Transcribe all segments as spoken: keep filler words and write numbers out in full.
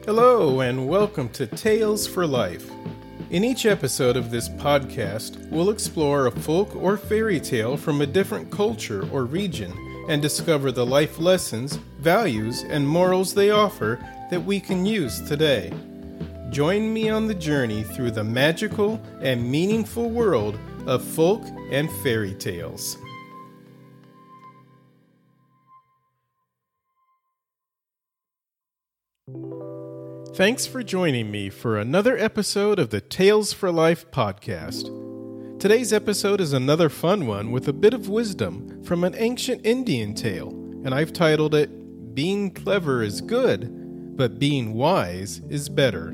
Hello, and welcome to Tales for Life. In each episode of this podcast, we'll explore a folk or fairy tale from a different culture or region and discover the life lessons, values, and morals they offer that we can use today. Join me on the journey through the magical and meaningful world of folk and fairy tales. Thanks for joining me for another episode of the Tales for Life podcast. Today's episode is another fun one with a bit of wisdom from an ancient Indian tale, and I've titled it, Being Clever is Good, but Being Wise is Better.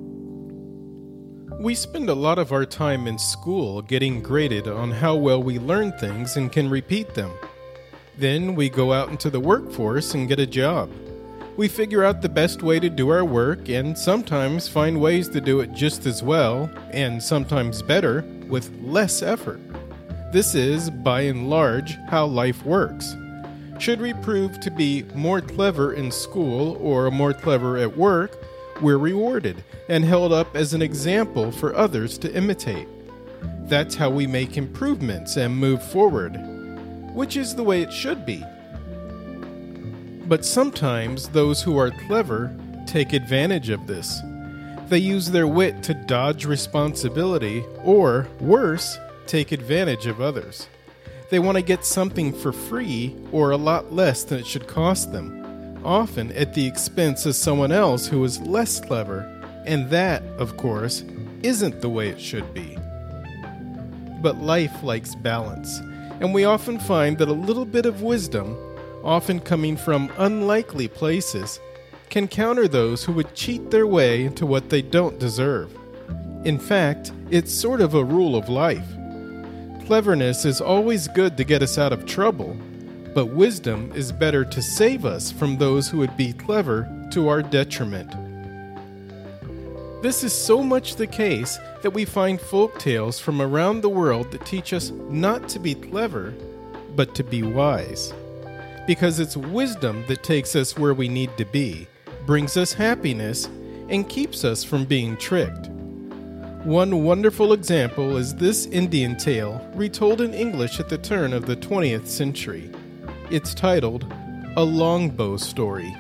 We spend a lot of our time in school getting graded on how well we learn things and can repeat them. Then we go out into the workforce and get a job. We figure out the best way to do our work and sometimes find ways to do it just as well, and sometimes better, with less effort. This is, by and large, how life works. Should we prove to be more clever in school or more clever at work, we're rewarded and held up as an example for others to imitate. That's how we make improvements and move forward, which is the way it should be. But sometimes those who are clever take advantage of this. They use their wit to dodge responsibility, or, worse, take advantage of others. They want to get something for free or a lot less than it should cost them, often at the expense of someone else who is less clever, and that, of course, isn't the way it should be. But life likes balance, and we often find that a little bit of wisdom, often coming from unlikely places, can counter those who would cheat their way into what they don't deserve. In fact, it's sort of a rule of life. Cleverness is always good to get us out of trouble, but wisdom is better to save us from those who would be clever to our detriment. This is so much the case that we find folk tales from around the world that teach us not to be clever, but to be wise. Because it's wisdom that takes us where we need to be, brings us happiness, and keeps us from being tricked. One wonderful example is this Indian tale retold in English at the turn of the twentieth century. It's titled, A Longbow Story.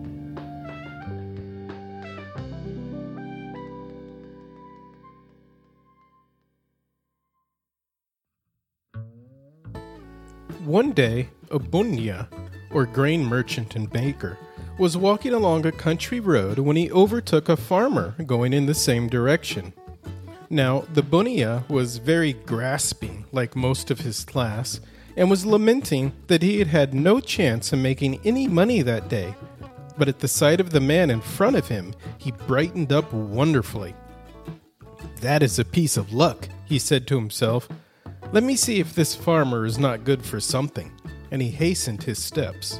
One day, a bunnia, or grain merchant and baker, was walking along a country road when he overtook a farmer going in the same direction. Now, the bunnia was very grasping, like most of his class, and was lamenting that he had had no chance of making any money that day. But at the sight of the man in front of him, he brightened up wonderfully. "That is a piece of luck," he said to himself. "Let me see if this farmer is not good for something," and he hastened his steps.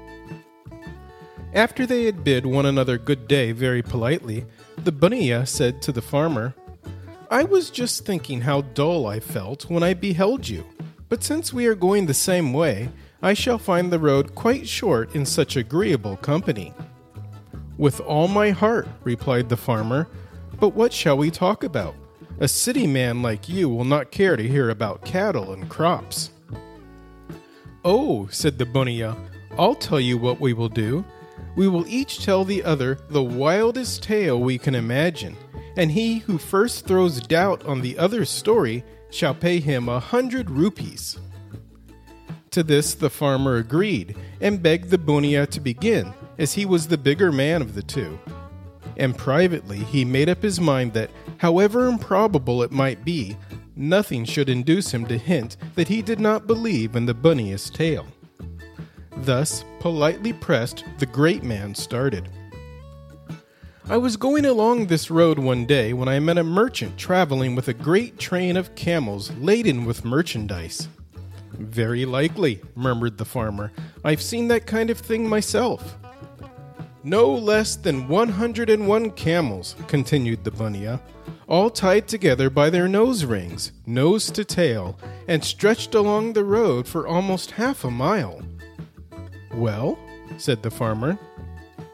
After they had bid one another good day very politely, the bunnia said to the farmer, "I was just thinking how dull I felt when I beheld you, but since we are going the same way, I shall find the road quite short in such agreeable company." "With all my heart," replied the farmer, "but what shall we talk about? A city man like you will not care to hear about cattle and crops." "Oh," said the bunnia, "I'll tell you what we will do. We will each tell the other the wildest tale we can imagine, and he who first throws doubt on the other's story shall pay him a hundred rupees." To this the farmer agreed, and begged the bunnia to begin, as he was the bigger man of the two. And privately he made up his mind that, however improbable it might be, nothing should induce him to hint that he did not believe in the bunnia's tale. Thus, politely pressed, the great man started. "I was going along this road one day when I met a merchant traveling with a great train of camels laden with merchandise." "Very likely," murmured the farmer. "I've seen that kind of thing myself." "No less than one hundred and one camels," continued the bunnia, "all tied together by their nose rings, nose to tail, and stretched along the road for almost half a mile." "Well?" said the farmer.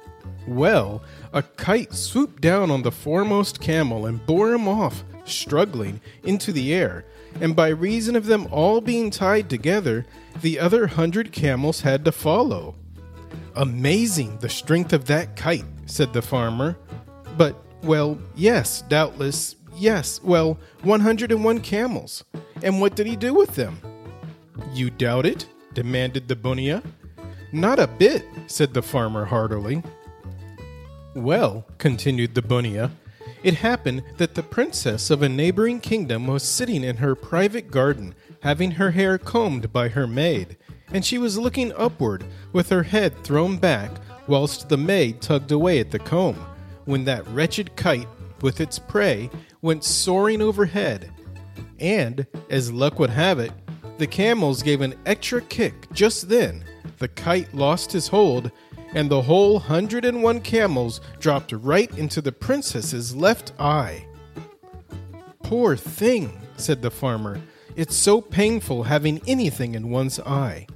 Well, a kite swooped down on the foremost camel and bore him off, struggling, into the air, and by reason of them all being tied together, the other hundred camels had to follow. "Amazing, the strength of that kite," said the farmer. "But, well, yes, doubtless, yes, well, one hundred and one camels. And what did he do with them?" "You doubt it?" demanded the Bunya. "Not a bit," said the farmer heartily. "Well," continued the Bunya, "it happened that the princess of a neighboring kingdom was sitting in her private garden, having her hair combed by her maid, and she was looking upward with her head thrown back, whilst the maid tugged away at the comb, when that wretched kite, with its prey, went soaring overhead. And, as luck would have it, the camels gave an extra kick just then, the kite lost his hold, and the whole hundred and one camels dropped right into the princess's left eye." "Poor thing," said the farmer. "It's so painful having anything in one's eye."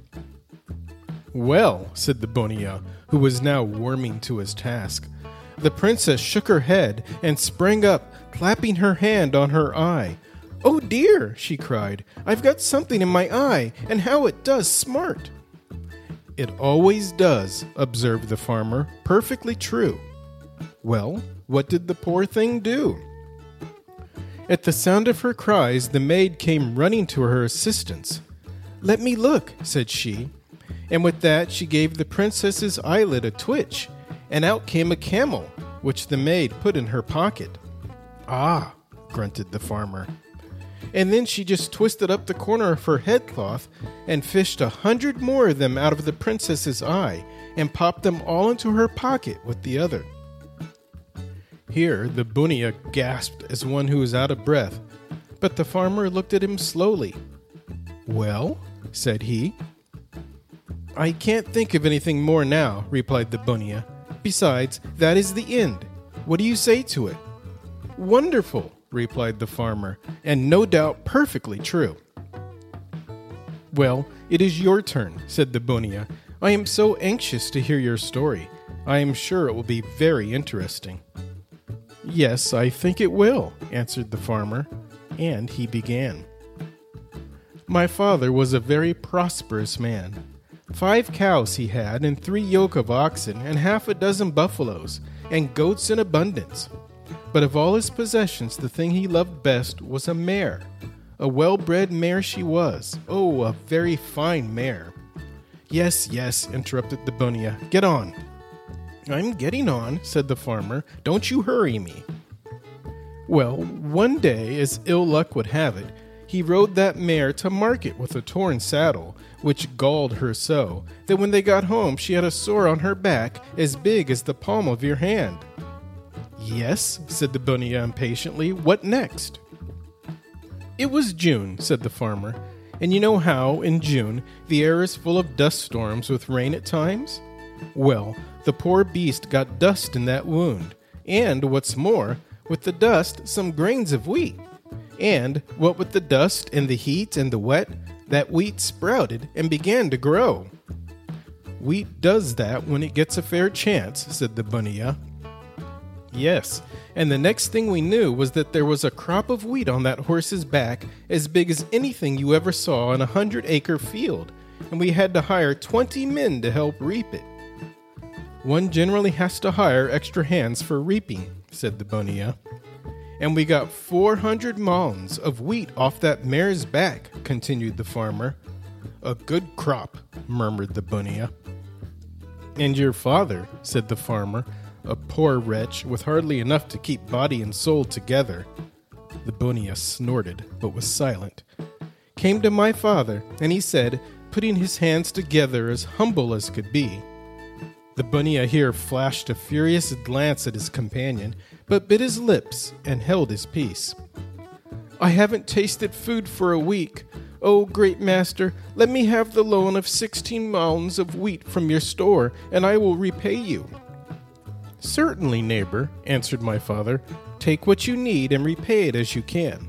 "Well," said the Bunya, who was now warming to his task, "the princess shook her head and sprang up, clapping her hand on her eye. 'Oh dear,' she cried, 'I've got something in my eye, and how it does smart!' "It always does," observed the farmer. "Perfectly true." "Well, what did the poor thing do?" At the sound of her cries, the maid came running to her assistance. "Let me look," said she, and with that she gave the princess's eyelid a twitch, and out came a camel, which the maid put in her pocket. "Ah," grunted the farmer. And then she just twisted up the corner of her headcloth and fished a hundred more of them out of the princess's eye and popped them all into her pocket with the other. Here the Bunya gasped as one who is out of breath, but the farmer looked at him slowly. "Well?" said he. "I can't think of anything more now," replied the Bunya. "Besides, that is the end. What do you say to it?" "Wonderful," replied the farmer, "and no doubt perfectly true." "Well, it is your turn," said the Bunya. "I am so anxious to hear your story. I am sure it will be very interesting." "Yes, I think it will," answered the farmer, and he began. "My father was a very prosperous man. Five cows he had, and three yoke of oxen, and half a dozen buffaloes, and goats in abundance. But of all his possessions, the thing he loved best was a mare. A well-bred mare she was. Oh, a very fine mare." "Yes, yes," interrupted the Bunya. "Get on." "I'm getting on," said the farmer. "Don't you hurry me." Well, one day, as ill luck would have it, he rode that mare to market with a torn saddle, which galled her so, that when they got home she had a sore on her back as big as the palm of your hand. "Yes," said the Bunya impatiently. "What next?" "It was June," said the farmer, "and you know how, in June, the air is full of dust storms with rain at times? Well, the poor beast got dust in that wound, and, what's more, with the dust, some grains of wheat. And, what with the dust and the heat and the wet, that wheat sprouted and began to grow." "Wheat does that when it gets a fair chance," said the Bunya. "Yes, and the next thing we knew was that there was a crop of wheat on that horse's back as big as anything you ever saw in a hundred-acre field, and we had to hire twenty men to help reap it." "One generally has to hire extra hands for reaping," said the Bunya. "And we got four hundred mauns of wheat off that mare's back," continued the farmer. "A good crop," murmured the Bunya. "And your father," said the farmer, "a poor wretch with hardly enough to keep body and soul together," the Bunya snorted, but was silent, "came to my father, and he said, putting his hands together as humble as could be." The Bunya here flashed a furious glance at his companion, but bit his lips and held his peace. "I haven't tasted food for a week. Oh, great master, let me have the loan of sixteen mauns of wheat from your store, and I will repay you." "Certainly, neighbor," answered my father. "Take what you need and repay it as you can."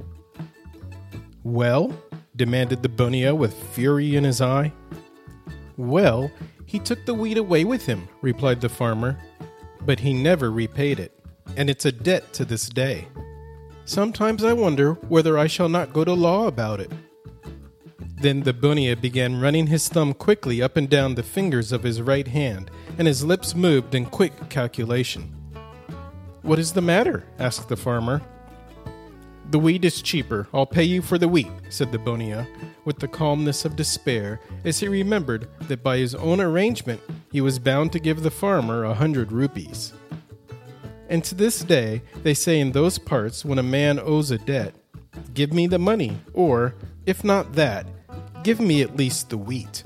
"Well?" demanded the Bunya with fury in his eye. "Well, he took the wheat away with him," replied the farmer. but he never repaid it, and it's a debt to this day. Sometimes I wonder whether I shall not go to law about it." Then the bunnia began running his thumb quickly up and down the fingers of his right hand, and his lips moved in quick calculation. "What is the matter?" asked the farmer. "The wheat is cheaper. I'll pay you for the wheat," said the bunnia, with the calmness of despair, as he remembered that by his own arrangement he was bound to give the farmer a hundred rupees. And to this day they say in those parts, when a man owes a debt, "Give me the money," or, if not that, "Give me at least the wheat."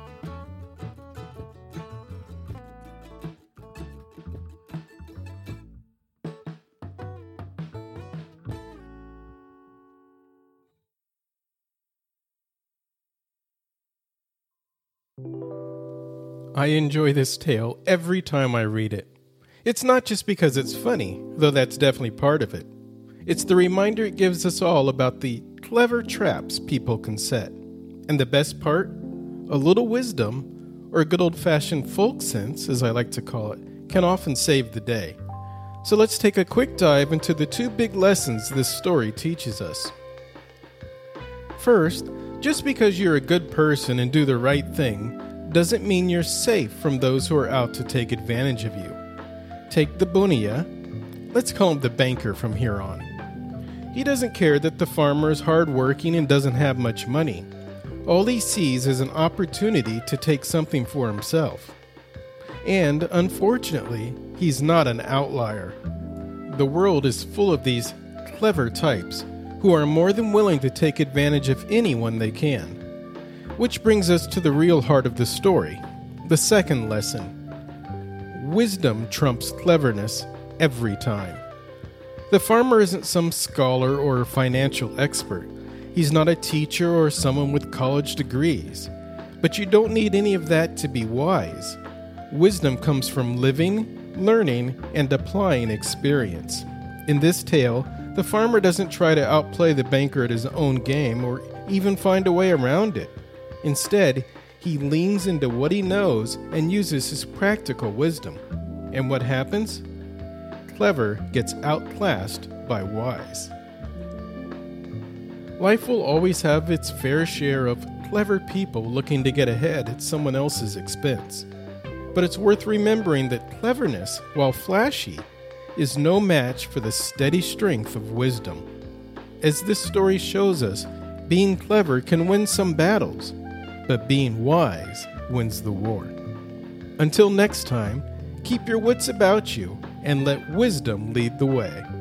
I enjoy this tale every time I read it. It's not just because it's funny, though that's definitely part of it. It's the reminder it gives us all about the clever traps people can set. And the best part? A little wisdom, or good old-fashioned folk sense, as I like to call it, can often save the day. So let's take a quick dive into the two big lessons this story teaches us. First, just because you're a good person and do the right thing doesn't mean you're safe from those who are out to take advantage of you. Take the bunnia. Let's call him the banker from here on. He doesn't care that the farmer is hardworking and doesn't have much money. All he sees is an opportunity to take something for himself. And, unfortunately, he's not an outlier. The world is full of these clever types who are more than willing to take advantage of anyone they can. Which brings us to the real heart of the story, the second lesson. Wisdom trumps cleverness every time. The farmer isn't some scholar or financial expert. He's not a teacher or someone with college degrees. But you don't need any of that to be wise. Wisdom comes from living, learning, and applying experience. In this tale, the farmer doesn't try to outplay the banker at his own game or even find a way around it. Instead, he leans into what he knows and uses his practical wisdom. And what happens? Clever gets outclassed by wise. Life will always have its fair share of clever people looking to get ahead at someone else's expense. But it's worth remembering that cleverness, while flashy, is no match for the steady strength of wisdom. As this story shows us, being clever can win some battles, but being wise wins the war. Until next time, keep your wits about you and let wisdom lead the way.